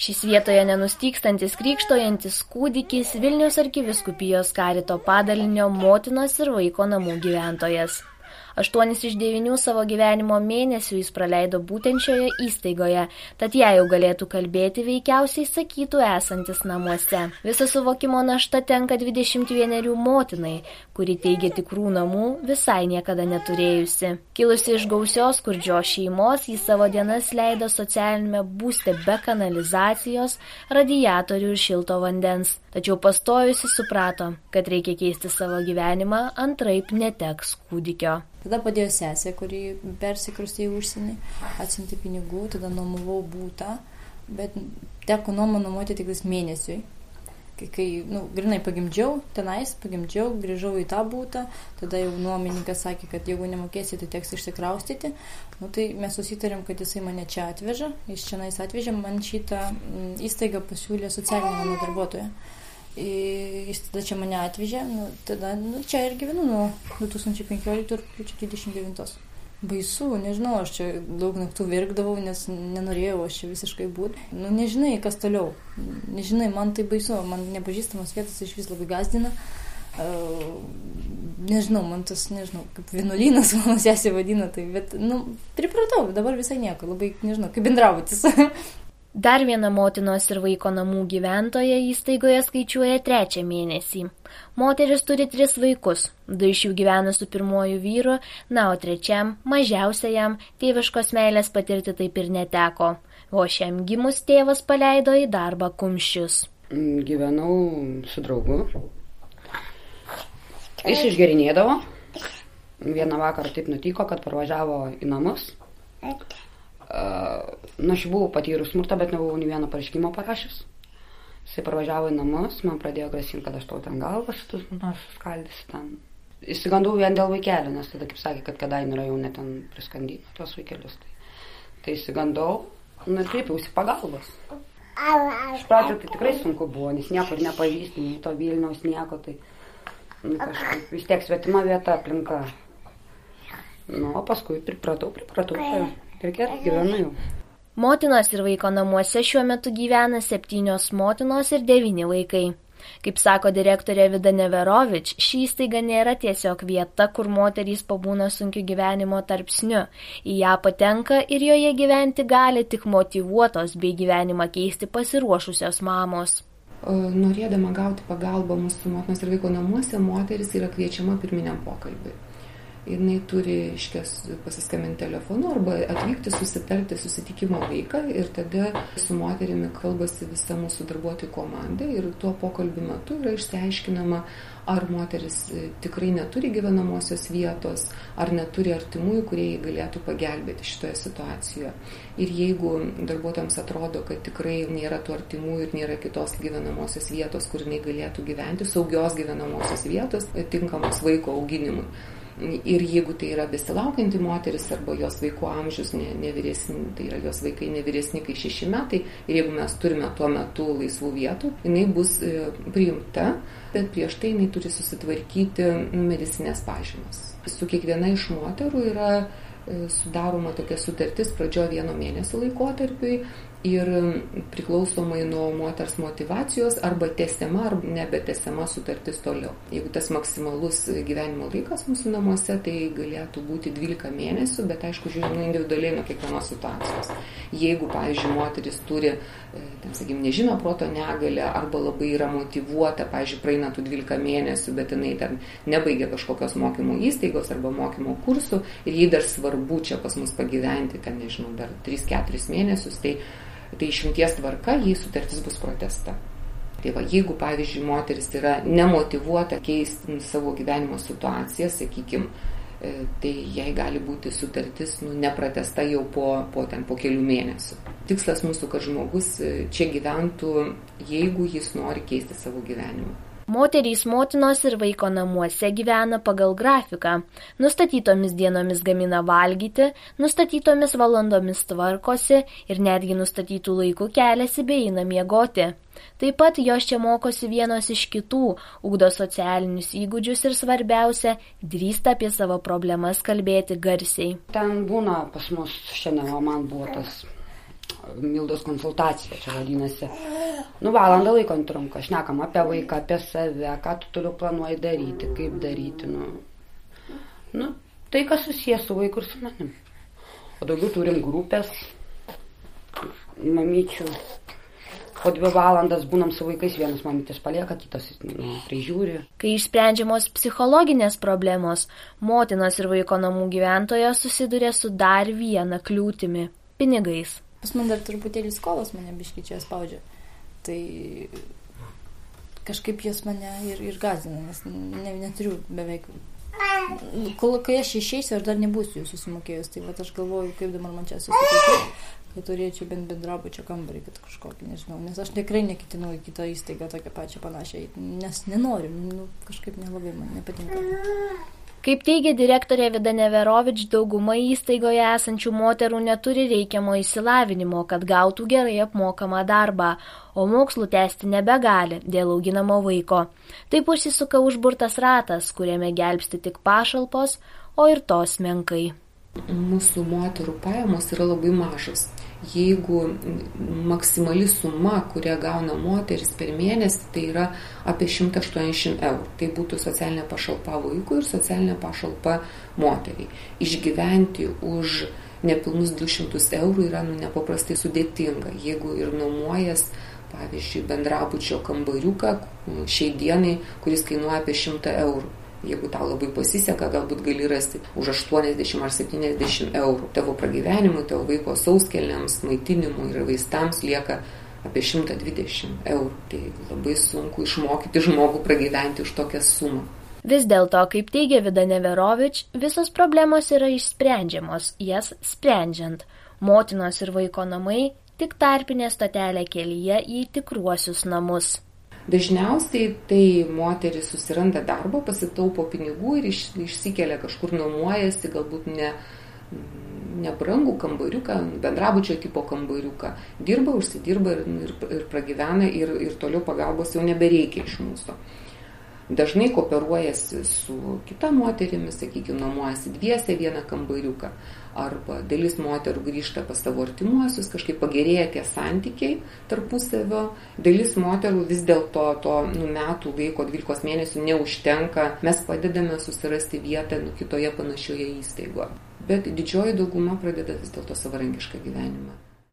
Šis vietoje nenustykstantis krykštojantis kūdikis Vilniaus arkivyskupijos karito padalinio motinos ir vaiko namų gyventojas. 8 iš 9 savo gyvenimo mėnesių jis praleido būtent šioje įstaigoje, tad jei jau galėtų kalbėti, veikiausiai sakytų esantis namuose. Visa suvokimo našta tenka 21 motinai, kuri teigia tikrų namų visai niekada neturėjusi. Kilusi iš gausios skurdžios šeimos, jis savo dienas leido socialinėme būste be kanalizacijos, radiatorių ir šilto vandens. Tačiau pastojusi suprato, kad reikia keisti savo gyvenimą, antraip neteks kūdikio. Tada padėjo sesė, kuri persikraustė į užsienį, atsiuntė pinigų, tada nuomavau būtą, bet teko nuomoti tik mėnesiui. Kai grinai pagimdžiau, grįžau į tą būtą, tada jau nuomininkas sakė, kad jeigu nemokėsi, tai teks išsikraustyti. Tai mes susitarėm, kad jisai mane čia atveža, jis čia atvežė, man šitą įstaigą pasiūlė socialinė mano darbuotoja. Jis tada čia mane atvežė, tada čia ir gyvenu nuo 2015 rugpjūčio 29. Baisu, nežinau, aš čia daug naktų virkdavau, nes nenorėjau aš čia visiškai būti. Nežinai, kas toliau. Nežinai, man tai baisu, man nepažįstamas vietas iš vis labai gazdina. Nežinau, man tas, kaip vienuolynas mano sesė vadina, tai, bet, pripratau, dabar visai nieko, labai, nežinau, kaip bendrautis. Dar viena motinos ir vaiko namų gyventoja įstaigoje skaičiuoja 3 mėnesį. Moteris turi 3 vaikus, 2 iš jų gyvena su pirmuoju vyru, o 3, mažiausiajam, tėviškos meilės patirti taip ir neteko. O šiam gimus tėvas paleido į darbą kumščius. Gyvenau su draugu. Jis išgerinėdavo. Vieną vakarą taip nutiko, kad parvažiavo į namus. Aš buvau patyrus smurtą, bet nebuvau nei vieno pareiškimo parašęs. Jisai parvažiavo į namus, man pradėjo grasinti, kad aš tau ten galvą suskaldysiu ten. Įsigandau vien dėl vaikelio, nes tada, kaip sakė, kad kadainių rajone ten priskandino tuos vaikelius. Tai įsigandau, ir kreipiausi pagalbos. Iš pradžių tai tikrai sunku buvo, nes niekur nepažįsti, nei to Vilniaus nieko, tai kažkaip vis tiek svetima vieta, aplinka. O paskui pripratau, tai ir gerai gyvenu jau. Motinos ir vaiko namuose šiuo metu gyvena 7 motinos ir 9 vaikai. Kaip sako direktorė Vida Neverovič, ši įstaiga nėra tiesiog vieta, kur moterys pabūna sunkiu gyvenimo tarpsniu. Į ją patenka ir joje gyventi gali tik motyvuotos bei gyvenimą keisti pasiruošusios mamos. Norėdama gauti pagalbą mūsų motinos ir vaiko namuose, moteris yra kviečiama pirminiam pokalbiui. Jinai turi pasiskambinti telefonu arba atvykti, susitarti susitikimo laiką ir tada su moterimi kalbasi visa mūsų darbuotojų komanda ir tuo pokalbių metu yra išsiaiškinama, ar moteris tikrai neturi gyvenamosios vietos, ar neturi artimųjų, kurie jai galėtų pagelbėti šitoje situacijoje. Ir jeigu darbuotojams atrodo, kad tikrai nėra tų artimųjų ir nėra kitos gyvenamosios vietos, kur jinai galėtų gyventi, saugios gyvenamosios vietos, tinkamos vaiko auginimui. Ir jeigu tai yra besilaukianti moteris arba jos vaiko amžius nevyresni, tai yra jos vaikai nevyresni kai 6 metai, ir jeigu mes turime tuo metu laisvų vietų, jinai bus priimta, bet prieš tai jinai turi susitvarkyti medicinės pažymas. Su kiekviena iš moterų yra sudaroma tokia sutartis pradžioje 1 mėnesio laikotarpiui ir priklausomai nuo moters motyvacijos arba tęsiama arba nebetęsiama sutartis toliau. Jeigu tas maksimalus gyvenimo laikas mūsų namuose, tai galėtų būti 12 mėnesių, bet aišku, žiūrėjau individualiai nuo kiekvienos situacijos. Jeigu, pavyzdžiui, moteris turi, nežino proto negalę arba labai yra motyvuota, pavyzdžiui, praeina tų 12 mėnesių, bet jinai ten nebaigia kažkokios mokymo įstaigos arba mokymo kursų ir jai dar svarbu čia pas mus pagyventi, dar 3-4 mėnesius, tai išimties tvarka, jei sutartis bus pratęsta. Tai va, jeigu, pavyzdžiui, moteris yra nemotyvuota keisti savo gyvenimo situaciją, sakykime, tai jai gali būti sutartis nepratęsta jau po kelių mėnesių. Tikslas mūsų, kad žmogus čia gyventų, jeigu jis nori keisti savo gyvenimą. Moterys motinos ir vaiko namuose gyvena pagal grafiką. Nustatytomis dienomis gamina valgyti, nustatytomis valandomis tvarkosi ir netgi nustatytų laikų keliasi bei eina miegoti. Taip pat jos čia mokosi vienos iš kitų, ugdo socialinius įgūdžius ir svarbiausia, drįsta apie savo problemas kalbėti garsiai. Ten būna pas mus šiandien, man buvo tas Mildos konsultacija, čia vadinasi. Valandą laiko trunka, šnekam apie vaiką, apie save, ką tu toliau planuoji daryti, kaip daryti. Tai, kas susijęs su vaiku ir su manim. O daugiau turim grupės, mamyčių. Po 2 valandas būnam su vaikais, vienas mamytės palieka, kitas prižiūri. Kai išsprendžiamos psichologinės problemos, motinos ir vaiko namų gyventojos susiduria su dar viena kliūtimi – pinigais. Pas man dar truputėlį skolos mane biškai čia spaudžia. Tai kažkaip jos mane ir gąsdina, nes neturiu beveik. Kai aš išeisiu, aš dar nebūsiu jų susimokėjus, tai aš galvoju, kaip dabar man čia susitikti, kad turėčiau bent bendrabučio kambarį, kad kažkokį, nežinau, nes aš tikrai neketinu į kitą įstaigą tokią pačią panašiai, nes nenoriu, kažkaip nelabai man nepatinka. Kaip teigia direktorė Vida Neverovič, dauguma įstaigoje esančių moterų neturi reikiamo išsilavinimo, kad gautų gerai apmokamą darbą, o mokslų tęsti nebegali dėl auginamo vaiko. Taip užsisuka užburtas ratas, kuriame gelbsti tik pašalpos, o ir tos menkai. Mūsų moterų pajamos yra labai mažas. Jeigu maksimali suma, kurią gauna moteris per mėnesį, tai yra apie 180 eurų. Tai būtų socialinė pašalpa vaikui ir socialinė pašalpa moteriai. Išgyventi už nepilnus 200 eurų yra nepaprastai sudėtinga. Jeigu ir nuomojas, pavyzdžiui, bendrabučio kambariuką šiai dienai, kuris kainuoja apie 100 eurų. Jeigu tau labai pasiseka, galbūt gali rasti už 80 ar 70 eurų. Tavo pragyvenimui, tavo vaiko sauskelniams, maitinimui ir vaistams lieka apie 120 eurų. Tai labai sunku išmokyti žmogų pragyventi už tokią sumą. Vis dėlto, kaip teigia Vida Neverovič, visos problemos yra išsprendžiamos, jas sprendžiant. Motinos ir vaiko namai tik tarpinė stotelė kelyje į tikruosius namus. Dažniausiai tai moteris susiranda darbą, pasitaupo pinigų ir išsikelia kažkur nuomojasi, galbūt nebrangų kambariuką, bendrabučio tipo kambariuką. Dirba, užsidirba ir pragyvena ir toliau pagalbos jau nebereikia iš mūsų. Dažnai kooperuojasi su kita moterimi, sakykime, nuomojasi dviese vieną kambariuką. Arba dalis moterų grįžta pas savo artimuosius, kažkaip pagerėja tie santykiai tarpusavio. Dalis moterų vis dėlto metų laiko 12 mėnesių neužtenka. Mes padedame susirasti vietą kitoje panašioje įstaigoje. Bet didžioji dauguma pradeda vis dėlto savarankišką gyvenimą.